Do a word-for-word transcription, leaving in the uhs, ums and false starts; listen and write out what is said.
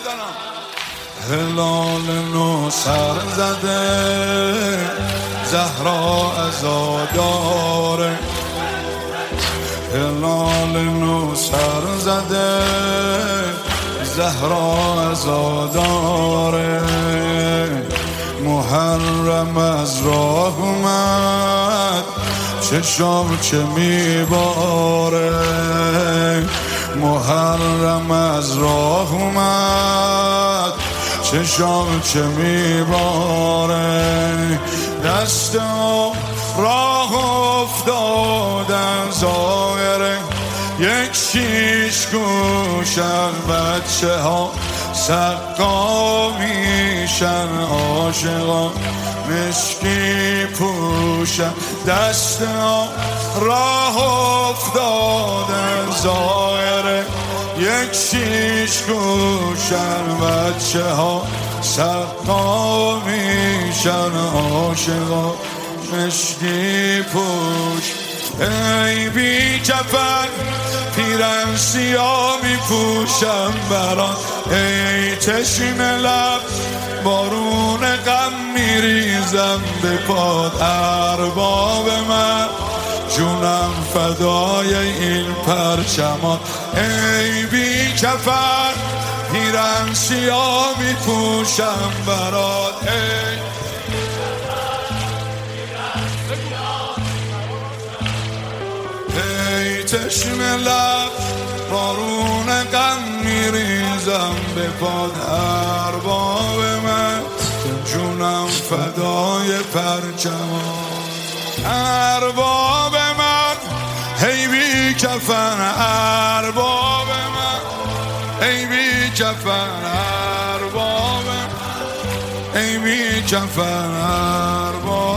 هلال نو سر زده زهرا عزاداره، هلال نو سر زده زهرا عزاداره. محرم از راه اومد چشام چه میباره، محرم از راه اومد چشام چه میباره. دست راه افتادن ظاهره یک شیش گوشن، بچه ها سقا میشن، عاشقا مشکی پوشن. دست راه افتادن ظاهره یک شیش گوشن، بچه ها سقا میشن، عاشقا مشکی پوش. ای بی کفن پیرن سیاه می پوشم برات، ای تشنه لب بارون غم می ریزم به پاد. ارباب من جونم فدای این پرچمات، ای بی کفن پیرن سیاه می پوشم برات، ای ای تشنه لب بارون غم میریزم به پاد. ارباب من جونم فدای پرچمات، ارباب من ای بی کفن، ارباب من ای بی کفن، ارباب من ای بی کفن، ارباب